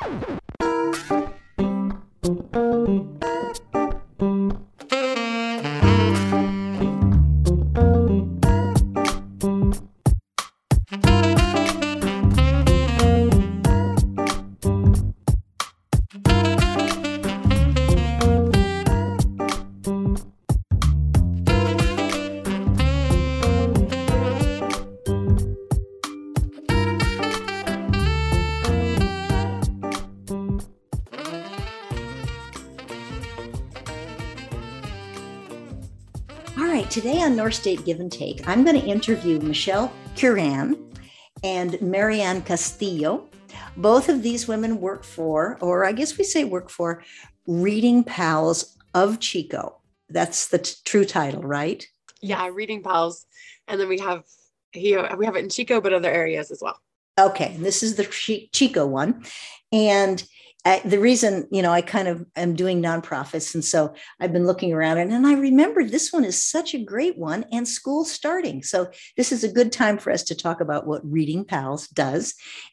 All right, today on North State Give and Take, I'm going to interview Michelle Curran and Marianne Castillo. Both of these women work for, or I guess we say work for, Reading Pals of Chico. That's the true title, right? Yeah, Reading Pals. And then we have it in Chico, but other areas as well. Okay, and this is the Chico one. And the reason, I kind of am doing nonprofits. And so I've been looking around and I remember this one is such a great one and school's starting. So this is a good time for us to talk about what Reading Pals does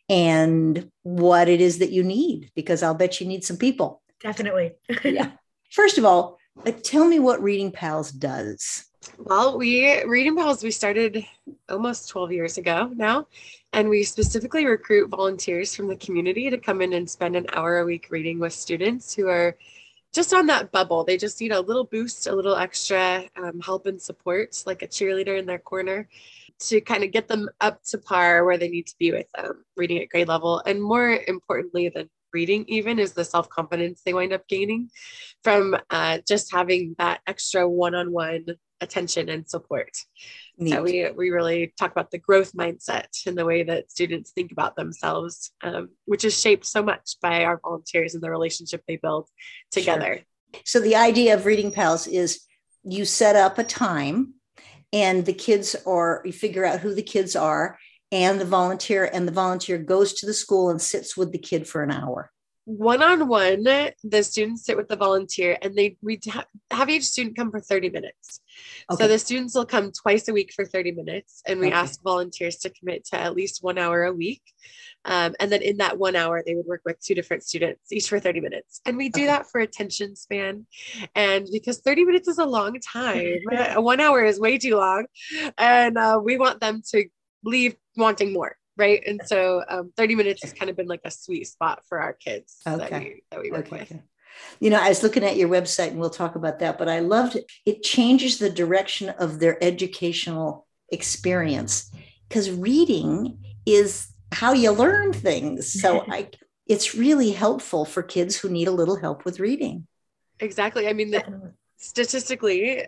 and what it is that you need, because I'll bet you need some people. Definitely. Yeah. First of all, tell me what Reading Pals does. Well, Reading Pals, we started almost 12 years ago now, and we specifically recruit volunteers from the community to come in and spend an hour a week reading with students who are just on that bubble. They just need a little boost, a little extra help and support, like a cheerleader in their corner, to kind of get them up to par where they need to be with reading at grade level. And more importantly than reading even is the self-confidence they wind up gaining from just having that extra one-on-one attention and support. Neat. So we really talk about the growth mindset and the way that students think about themselves, which is shaped so much by our volunteers and the relationship they build together. Sure. So the idea of Reading Pals is you set up a time and you figure out who the kids are and the volunteer goes to the school and sits with the kid for an hour. One-on-one, the students sit with the volunteer and we have each student come for 30 minutes. Okay. So the students will come twice a week for 30 minutes and we ask volunteers to commit to at least 1 hour a week. And then in that 1 hour, they would work with 2 different students, each for 30 minutes. And we do that for attention span. And because 30 minutes is a long time, 1 hour is way too long. And we want them to leave wanting more. Right. And so 30 minutes has kind of been like a sweet spot for our kids that we work with. Okay. I was looking at your website and we'll talk about that, but I loved it. It changes the direction of their educational experience because reading is how you learn things. So it's really helpful for kids who need a little help with reading. Exactly. I mean, statistically,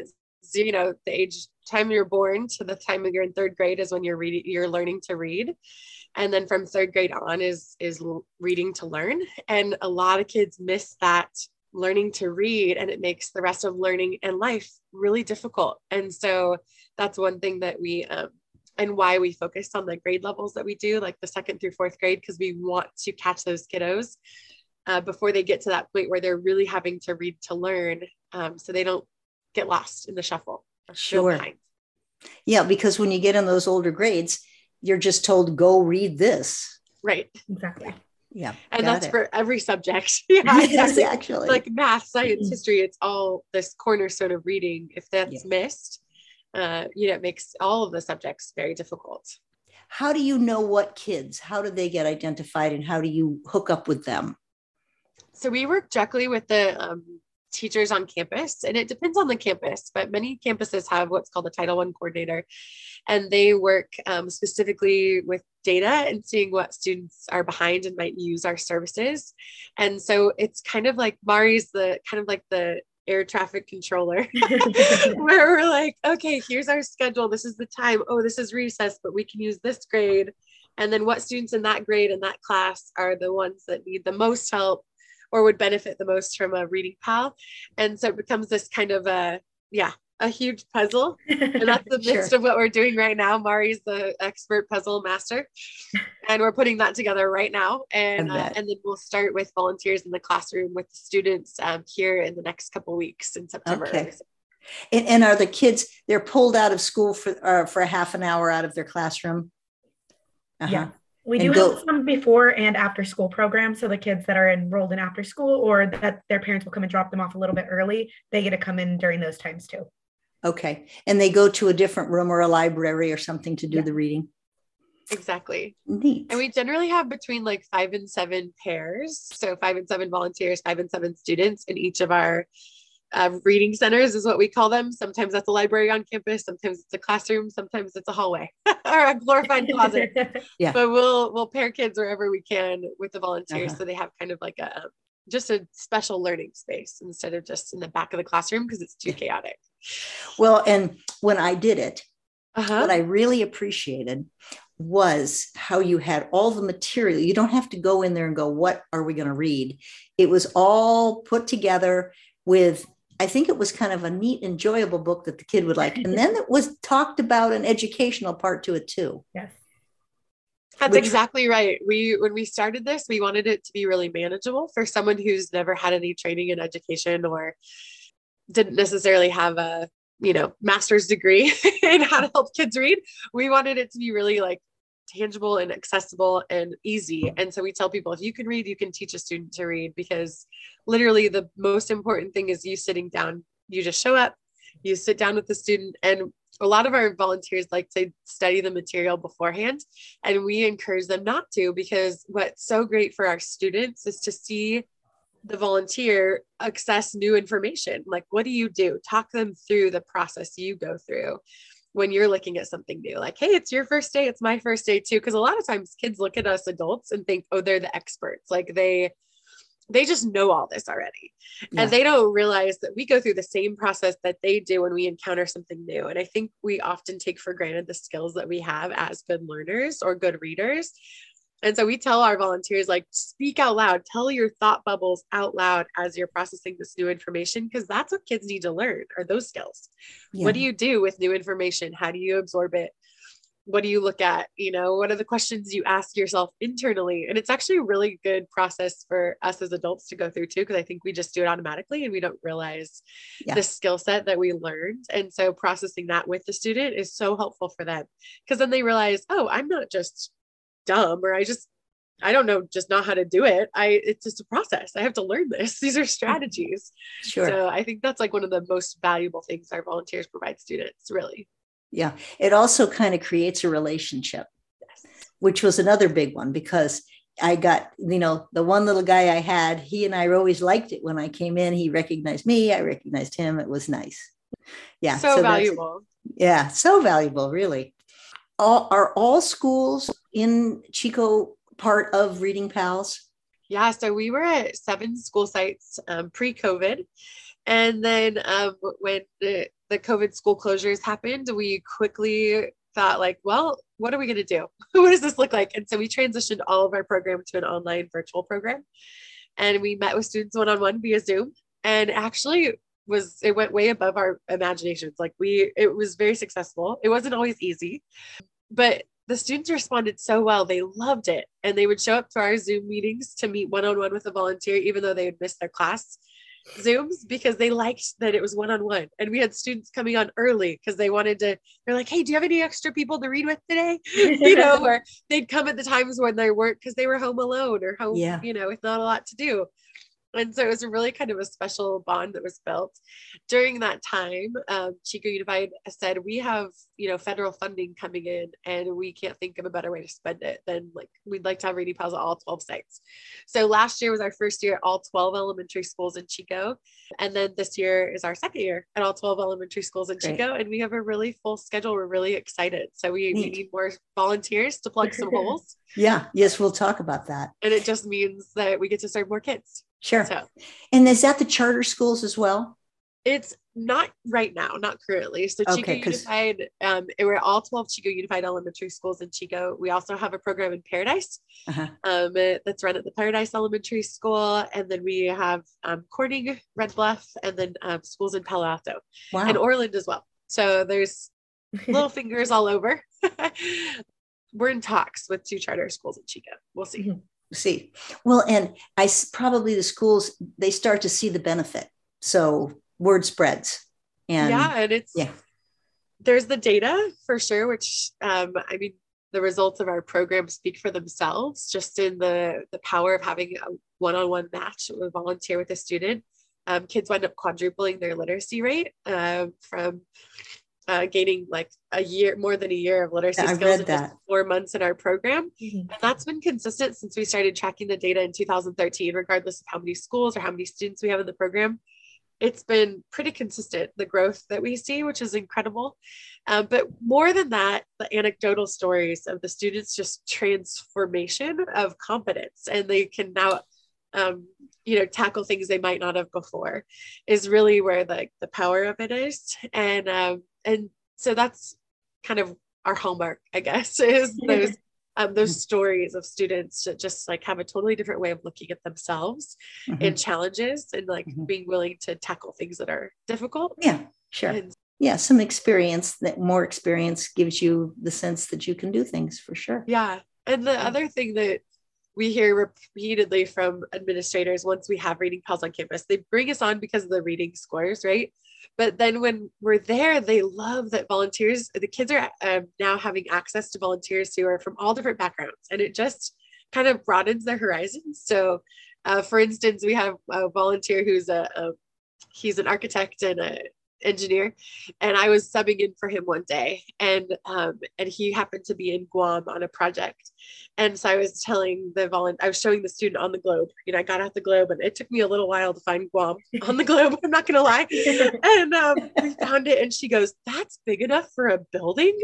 the time you're born to the time you're in 3rd grade is when you're learning to read. And then from 3rd grade on is reading to learn. And a lot of kids miss that learning to read, and it makes the rest of learning and life really difficult. And so that's one thing that we, and why we focused on the grade levels that we do, like the 2nd through 4th grade, because we want to catch those kiddos before they get to that point where they're really having to read to learn, so they don't get lost in the shuffle. Sure. Yeah, because when you get in those older grades, you're just told, go read this. Right. Exactly. Yeah. And that's for every subject. Yeah, yes, actually. Like math, science, history, it's all this cornerstone of reading. If that's missed, it makes all of the subjects very difficult. How do you know what kids, how do they get identified and how do you hook up with them? So we work directly with the teachers on campus, and it depends on the campus, but many campuses have what's called a Title I coordinator, and they work specifically with data and seeing what students are behind and might use our services. And so it's kind of like Mari's the air traffic controller where we're like, okay, here's our schedule. This is the time. Oh, this is recess, but we can use this grade. And then what students in that grade and that class are the ones that need the most help or would benefit the most from a Reading Pal. And so it becomes this kind of a huge puzzle. And that's the midst of what we're doing right now. Mari's the expert puzzle master. And we're putting that together right now. And then we'll start with volunteers in the classroom with the students here in the next couple of weeks in September. Okay. And are the kids, they're pulled out of school for a half an hour out of their classroom? Yeah. We do and have go. some before and after school programs. So the kids that are enrolled in after school or that their parents will come and drop them off a little bit early, they get to come in during those times too. Okay. And they go to a different room or a library or something to do the reading. Exactly. Neat. And we generally have between like 5 and 7 pairs. So 5 and 7 volunteers, 5 and 7 students in each of our reading centers is what we call them. Sometimes that's a library on campus. Sometimes it's a classroom. Sometimes it's a hallway or a glorified closet. Yeah. But we'll pair kids wherever we can with the volunteers. So they have kind of like just a special learning space instead of just in the back of the classroom because it's too chaotic. Well, and when I did it, what I really appreciated was how you had all the material. You don't have to go in there and go, what are we going to read? It was all put together with, I think it was kind of a neat, enjoyable book that the kid would like. And then it was talked about an educational part to it too. Yes. That's exactly right. When we started this, we wanted it to be really manageable for someone who's never had any training in education or didn't necessarily have a, master's degree in how to help kids read. We wanted it to be really like tangible and accessible and easy. And so we tell people, if you can read, you can teach a student to read, because literally the most important thing is you sitting down. You just show up, you sit down with the student, and a lot of our volunteers like to study the material beforehand, and we encourage them not to, because what's so great for our students is to see the volunteer access new information. Like, what do you do? Talk them through the process you go through when you're looking at something new. Like, hey, it's your first day. It's my first day too. Because a lot of times kids look at us adults and think, oh, they're the experts. Like they just know all this already. Yeah. And they don't realize that we go through the same process that they do when we encounter something new. And I think we often take for granted the skills that we have as good learners or good readers. And so we tell our volunteers, like, speak out loud, tell your thought bubbles out loud as you're processing this new information, because that's what kids need to learn, are those skills. Yeah. What do you do with new information? How do you absorb it? What do you look at? What are the questions you ask yourself internally? And it's actually a really good process for us as adults to go through too, because I think we just do it automatically and we don't realize the skill set that we learned. And so processing that with the student is so helpful for them, because then they realize, oh, I'm not just dumb, or I don't know, just not how to do it. It's just a process. I have to learn this. These are strategies. Sure. So I think that's like one of the most valuable things our volunteers provide students, really. Yeah. It also kind of creates a relationship, which was another big one, because I got, the one little guy I had, he and I always liked it. When I came in, he recognized me. I recognized him. It was nice. Yeah. So valuable. Yeah. So valuable, really. Are all schools in Chico part of Reading Pals? Yeah, so we were at 7 school sites pre-COVID. And then when the COVID school closures happened, we quickly thought, like, well, what are we going to do? What does this look like? And so we transitioned all of our program to an online virtual program. And we met with students one-on-one via Zoom. And actually it went way above our imaginations. Like it was very successful. It wasn't always easy, but the students responded so well. They loved it. And they would show up to our Zoom meetings to meet one-on-one with a volunteer, even though they had missed their class Zooms, because they liked that it was one-on-one. And we had students coming on early because they're like, hey, do you have any extra people to read with today? Or they'd come at the times when they weren't, because they were home alone or home, with not a lot to do. And so it was a really kind of a special bond that was built during that time. Chico Unified said, we have, federal funding coming in, and we can't think of a better way to spend it than we'd like to have Reading Pals at all 12 sites. So last year was our first year at all 12 elementary schools in Chico. And then this year is our second year at all 12 elementary schools in Chico. And we have a really full schedule. We're really excited. So we need more volunteers to plug some holes. Yeah. Yes. We'll talk about that. And it just means that we get to serve more kids. Sure. So, and is that the charter schools as well? It's not right now, not currently. So Chico Unified, we're all 12 Chico Unified elementary schools in Chico. We also have a program in Paradise that's run at the Paradise Elementary School. And then we have Corning, Red Bluff, and then schools in Palo Alto and Orland as well. So there's little fingers all over. We're in talks with 2 charter schools in Chico. We'll see. Mm-hmm. See, well, and probably the schools, they start to see the benefit. So word spreads. And and there's the data for sure, which the results of our program speak for themselves, just in the power of having a one-on-one match with a volunteer with a student. Kids wind up quadrupling their literacy rate from gaining like more than a year of literacy skills in just 4 months in our program. And that's been consistent since we started tracking the data in 2013, regardless of how many schools or how many students we have in the program. It's been pretty consistent, the growth that we see, which is incredible. But more than that, the anecdotal stories of the students' just transformation of competence, and they can now, tackle things they might not have before, is really where the power of it is. And so that's kind of our hallmark, I guess, is those stories of students that just like have a totally different way of looking at themselves and challenges, and like being willing to tackle things that are difficult. Yeah, sure. Some experience, that more experience gives you the sense that you can do things, for sure. Yeah. And the other thing that we hear repeatedly from administrators, once we have Reading Pals on campus, they bring us on because of the reading scores, right? But then when we're there, they love that the kids are now having access to volunteers who are from all different backgrounds, and it just kind of broadens their horizons. So for instance, we have a volunteer who's he's an architect and an engineer, and I was subbing in for him one day, and he happened to be in Guam on a project. And so I was showing the student on the globe. I got out the globe, and it took me a little while to find Guam on the globe, I'm not gonna lie. And we found it, and she goes, "That's big enough for a building."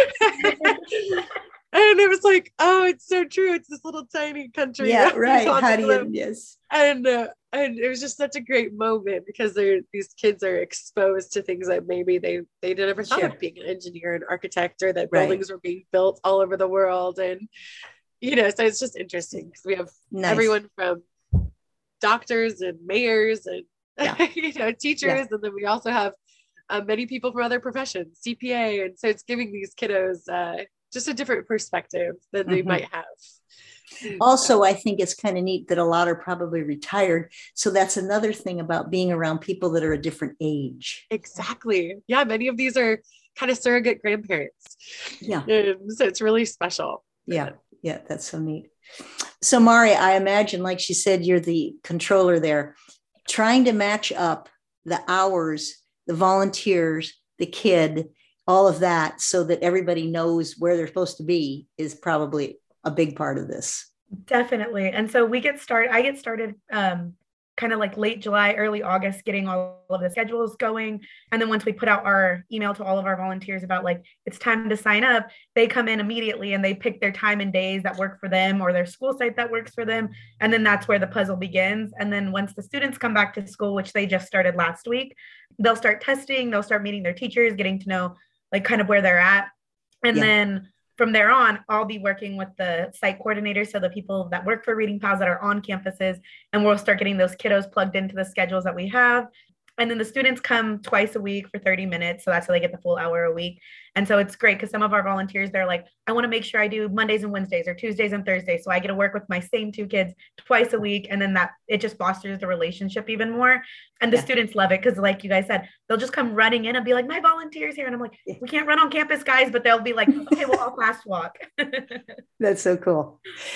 And it was like, oh, it's so true. It's this little tiny country. Yeah, right. How do you, yes. And it was just such a great moment, because these kids are exposed to things that maybe they never thought of, being an engineer, an architect, or that buildings were being built all over the world. And, so it's just interesting, because we have everyone from doctors and mayors and, teachers. And then we also have many people from other professions, CPA. And so it's giving these kiddos just a different perspective than they might have. Also, I think it's kind of neat that a lot are probably retired. So that's another thing about being around people that are a different age. Exactly. Yeah. Many of these are kind of surrogate grandparents. Yeah. So it's really special. Yeah. Yeah. That's so neat. So Mari, I imagine, like she said, you're the controller there, trying to match up the hours, the volunteers, the kid, all of that, so that everybody knows where they're supposed to be, is probably a big part of this. Definitely. And so I get started kind of like late July, early August, getting all of the schedules going. And then once we put out our email to all of our volunteers about like, it's time to sign up, they come in immediately and they pick their time and days that work for them, or their school site that works for them. And then that's where the puzzle begins. And then once the students come back to school, which they just started last week, they'll start testing, they'll start meeting their teachers, getting to know like kind of where they're at. And then from there on, I'll be working with the site coordinators, so the people that work for Reading Pals that are on campuses, and we'll start getting those kiddos plugged into the schedules that we have. And then the students come twice a week for 30 minutes. So that's how they get the full hour a week. And so it's great, because some of our volunteers, they're like, I want to make sure I do Mondays and Wednesdays, or Tuesdays and Thursdays. So I get to work with my same two kids twice a week. And then it just fosters the relationship even more. And the students love it, because like you guys said, they'll just come running in and be like, my volunteer's here. And I'm like, we can't run on campus, guys, but they'll be like, okay, we'll all fast walk. That's so cool.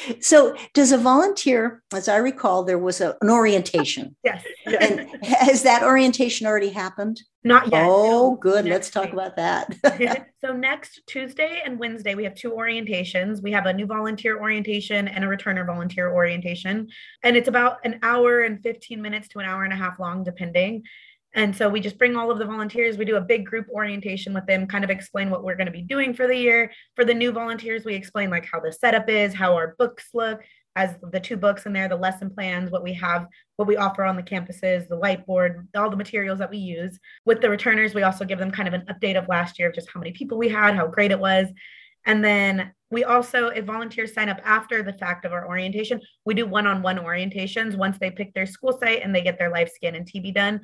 So does a volunteer, as I recall, there was an orientation. Yes. And has that orientation already happened? Not yet. Oh, good. Let's talk about that. So next Tuesday and Wednesday, we have 2 orientations. We have a new volunteer orientation and a returner volunteer orientation. And it's about an hour and 15 minutes to an hour and a half long, depending. And so we just bring all of the volunteers. We do a big group orientation with them, kind of explain what we're going to be doing for the year. For the new volunteers, we explain like how the setup is, how our books look, as the 2 books in there, the lesson plans, what we have, what we offer on the campuses, the whiteboard, all the materials that we use. With the returners, we also give them kind of an update of last year of just how many people we had, how great it was. And then we also, if volunteers sign up after the fact of our orientation, we do one-on-one orientations once they pick their school site and they get their life scan and TB done.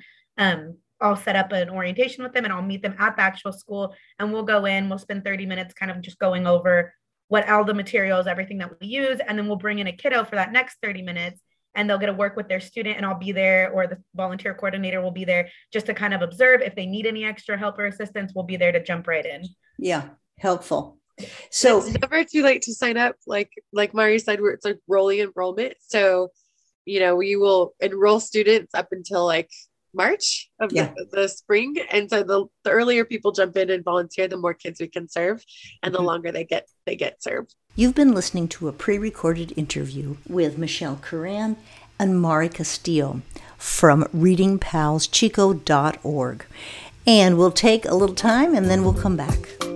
I'll set up an orientation with them, and I'll meet them at the actual school, and we'll go in, we'll spend 30 minutes kind of just going over what all the materials, everything that we use. And then we'll bring in a kiddo for that next 30 minutes, and they'll get to work with their student, and I'll be there, or the volunteer coordinator will be there just to kind of observe. If they need any extra help or assistance, we'll be there to jump right in. Yeah, helpful. So it's never too late to sign up. Like Mari said, it's like rolling enrollment. So, we will enroll students up until like March of the spring. And so the earlier people jump in and volunteer, the more kids we can serve, and the longer they get served. You've been listening to a pre-recorded interview with Michelle Curran and Mari Castillo from readingpalschico.org. And we'll take a little time and then we'll come back.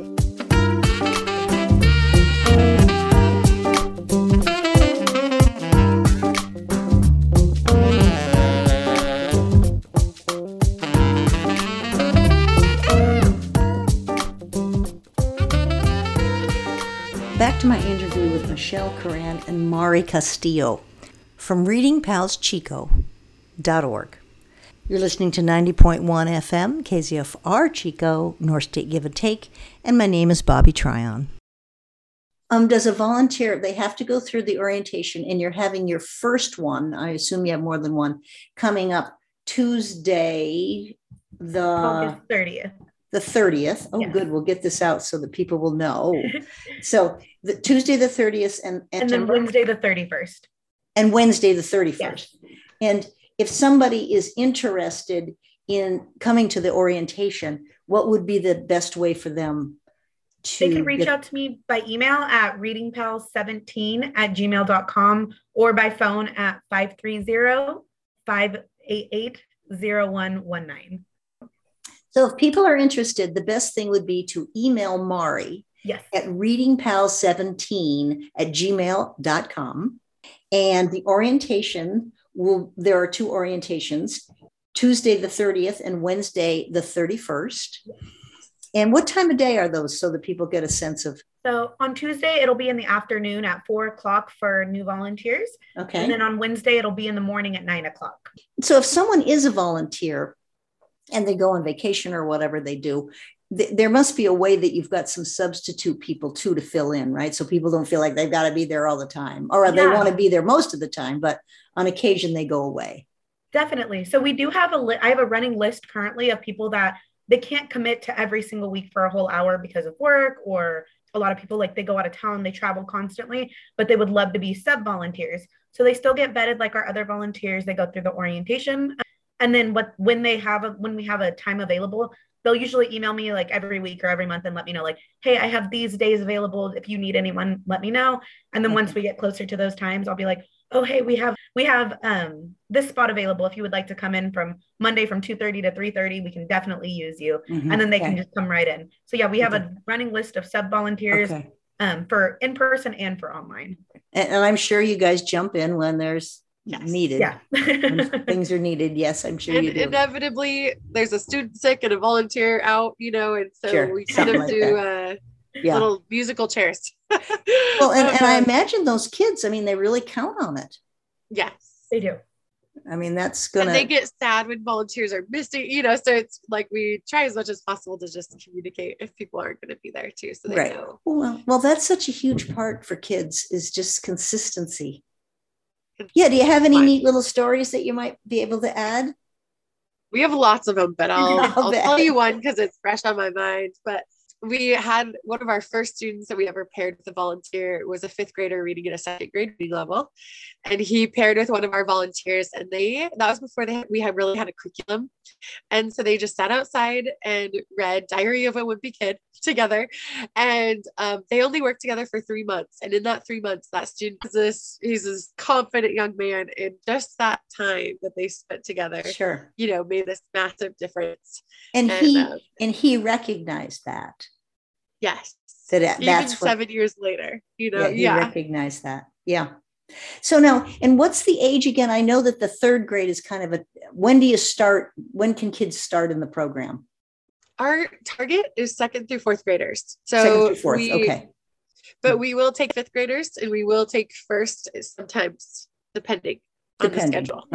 Back to my interview with Michelle Curran and Mari Castillo from readingpalschico.org. You're listening to 90.1 FM, KZFR Chico, North State Give and Take, and my name is Bobby Tryon. Does a volunteer, they have to go through the orientation, and you're having your first one, I assume you have more than one, coming up Tuesday, August 30th. The 30th. Oh, good. We'll get this out so that people will know. So the Tuesday, the 30th, and then Wednesday, the 31st. And Wednesday, the 31st. Yes. And if somebody is interested in coming to the orientation, what would be the best way for them to? They can reach out to me by email at readingpals17@gmail.com or by phone at 530-588-0119. So if people are interested, the best thing would be to email Mari at readingpals17@gmail.com. And the orientation there are two orientations, Tuesday the 30th and Wednesday the 31st. And what time of day are those so that people get a sense of? So on Tuesday, it'll be in the afternoon at 4:00 for new volunteers. Okay. And then on Wednesday, it'll be in the morning at 9:00. So if someone is a volunteer and they go on vacation or whatever they do, there must be a way that you've got some substitute people too to fill in, right? So people don't feel like they've got to be there all the time, or they want to be there most of the time, but on occasion they go away. Definitely. So we do have I have a running list currently of people that they can't commit to every single week for a whole hour because of work, or a lot of people, like, they go out of town, they travel constantly, but they would love to be sub volunteers. So they still get vetted like our other volunteers. They go through the orientation. And then when we have a time available, they'll usually email me like every week or every month and let me know, like, hey, I have these days available. If you need anyone, let me know. And then once we get closer to those times, I'll be like, oh, hey, we have this spot available. If you would like to come in from Monday from 2:30 to 3:30, we can definitely use you. And then they can just come right in. So yeah, we have a running list of sub volunteers for in person and for online. And I'm sure you guys jump in when there's needed. Yeah. When things are needed. Yes, I'm sure you do. Inevitably, there's a student sick and a volunteer out, and so we kind of do little musical chairs. Well, and I imagine those kids, I mean, they really count on it. Yes, they do. I mean, that's and they get sad when volunteers are missing, so it's like we try as much as possible to just communicate if people aren't going to be there too, so they know. Well, that's such a huge part for kids, is just consistency. Yeah. Do you have any neat little stories that you might be able to add? We have lots of them, but I'll tell you one because it's fresh on my mind. But we had one of our first students that we ever paired with a volunteer was a 5th grader reading at a 2nd grade reading level. And he paired with one of our volunteers, and that was before we had really had a curriculum. And so they just sat outside and read Diary of a Wimpy Kid together. And they only worked together for 3 months. And in that 3 months, that student he's this confident young man. And just that time that they spent together, made this massive difference. And he recognized that. Yes. That's 7 years later, he recognized that. Yeah. So now, and what's the age again? I know that the 3rd grade is kind of when can kids start in the program? Our target is 2nd through 4th graders. So 2nd through 4th, okay. But we will take 5th graders, and we will take first sometimes, depending on the schedule.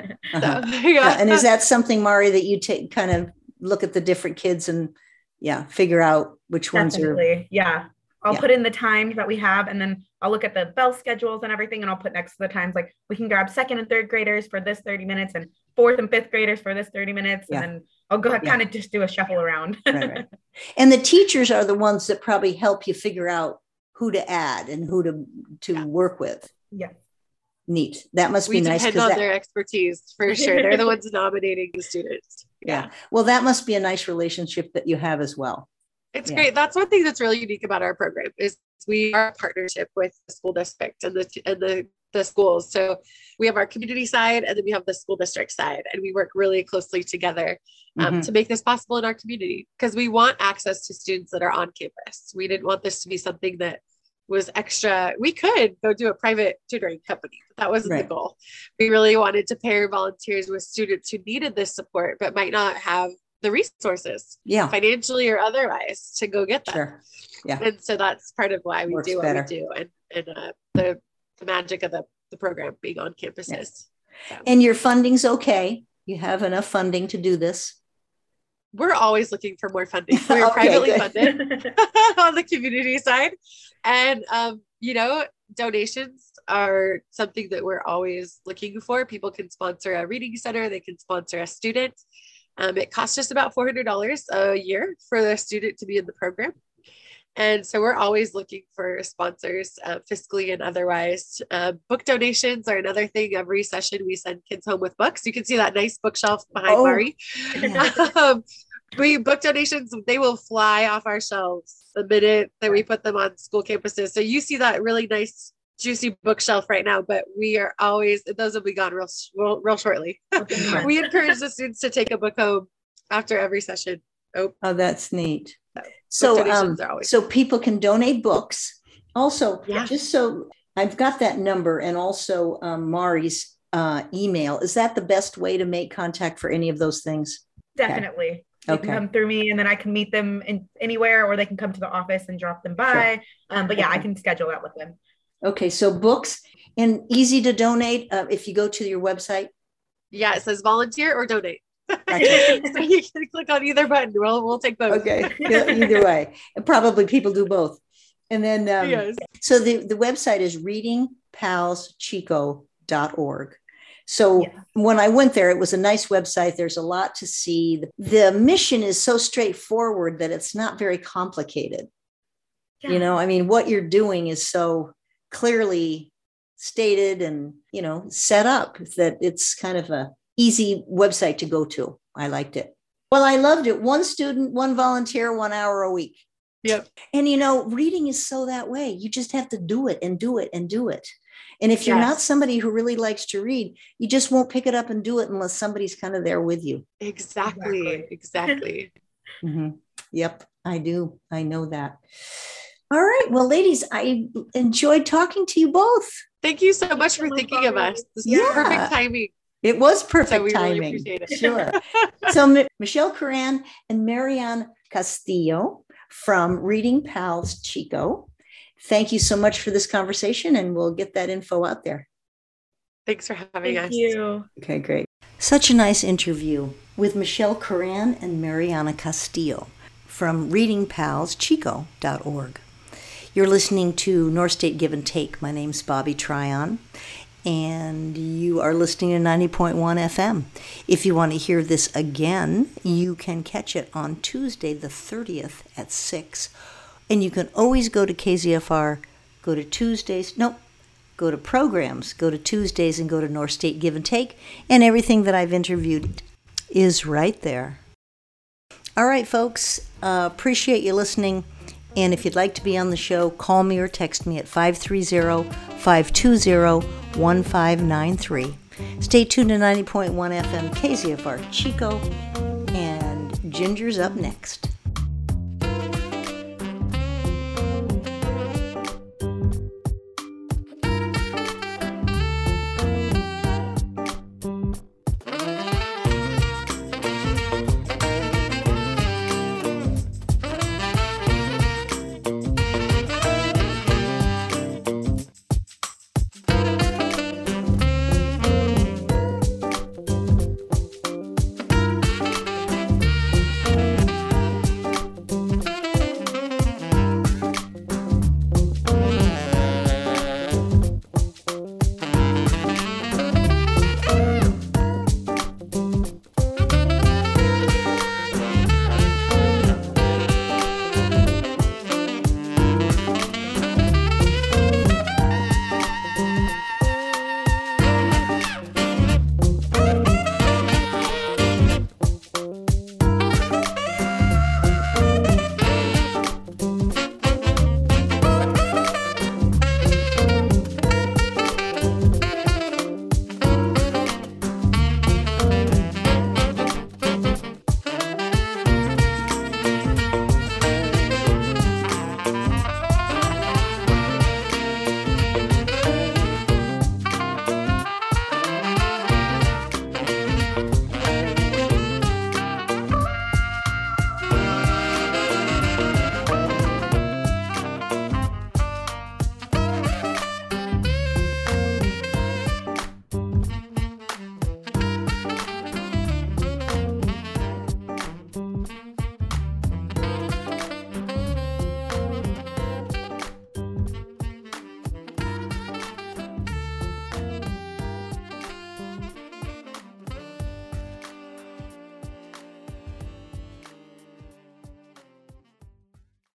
And is that something, Mari, that you take, kind of look at the different kids and figure out which ones are? Yeah. I'll put in the times that we have, and then I'll look at the bell schedules and everything, and I'll put next to the times, like, we can grab 2nd and 3rd graders for this 30 minutes and 4th and 5th graders for this 30 minutes. And then I'll go kind of just do a shuffle around. Right. And the teachers are the ones that probably help you figure out who to add and who to work with. Yeah. Neat. That must be nice. We depend on their expertise for sure. They're the ones nominating the students. Yeah. Well, that must be a nice relationship that you have as well. It's great. That's one thing that's really unique about our program is we are a partnership with the school district and the schools. So we have our community side and then we have the school district side, and we work really closely together to make this possible in our community, because we want access to students that are on campus. We didn't want this to be something that was extra. We could go do a private tutoring company, but that wasn't the goal. We really wanted to pair volunteers with students who needed this support, but might not have the resources, financially or otherwise, to go get that. Sure. Yeah. And so that's part of why we do what we do, and the magic of the program being on campuses. Yes. So. And your funding's okay. You have enough funding to do this. We're always looking for more funding. We're privately funded on the community side. And, donations are something that we're always looking for. People can sponsor a reading center. They can sponsor a student. It costs us about $400 a year for the student to be in the program. And so we're always looking for sponsors, fiscally and otherwise. Book donations are another thing. Every session we send kids home with books. You can see that nice bookshelf behind Mari. Yeah. We book donations, they will fly off our shelves the minute that we put them on school campuses. So you see that really nice, juicy bookshelf right now, but we are always, those will be gone real shortly. We encourage the students to take a book home after every session. Oh, that's neat. So people can donate books. Also, just so I've got that number, and also Mari's email. Is that the best way to make contact for any of those things? Definitely. They can come through me, and then I can meet them anywhere, or they can come to the office and drop them by. Sure. But I can schedule that with them. Okay. So books, and easy to donate if you go to your website. Yeah. It says volunteer or donate. Gotcha. So you can click on either button. We'll take both. Okay. Either way. And probably people do both. And then, so the website is readingpalschico.org. So when I went there, it was a nice website. There's a lot to see. The mission is so straightforward that it's not very complicated. Yeah. What you're doing is so clearly stated and, set up that it's kind of a easy website to go to. I liked it. Well, I loved it. One student, one volunteer, 1 hour a week. Yep. And, reading is so that way. You just have to do it and do it and do it. And if you're not somebody who really likes to read, you just won't pick it up and do it unless somebody's kind of there with you. Exactly. Mm-hmm. Yep, I do. I know that. All right. Well, ladies, I enjoyed talking to you both. Thank you so much for thinking of us. This is perfect timing. It was perfect timing. Really appreciate it. Sure. So Michelle Curran and Mariana Castillo from Reading Pals Chico. Thank you so much for this conversation, and we'll get that info out there. Thanks for having us. Thank you. Okay, great. Such a nice interview with Michelle Curran and Mariana Castillo from readingpalschico.org. You're listening to North State Give and Take. My name's Bobby Tryon, and you are listening to 90.1 FM. If you want to hear this again, you can catch it on Tuesday the 30th at 6. And you can always go to KZFR, go to Tuesdays, go to programs, go to Tuesdays and go to North State Give and Take, and everything that I've interviewed is right there. All right, folks, appreciate you listening. And if you'd like to be on the show, call me or text me at 530-520-1593. Stay tuned to 90.1 FM KZFR Chico, and Ginger's up next.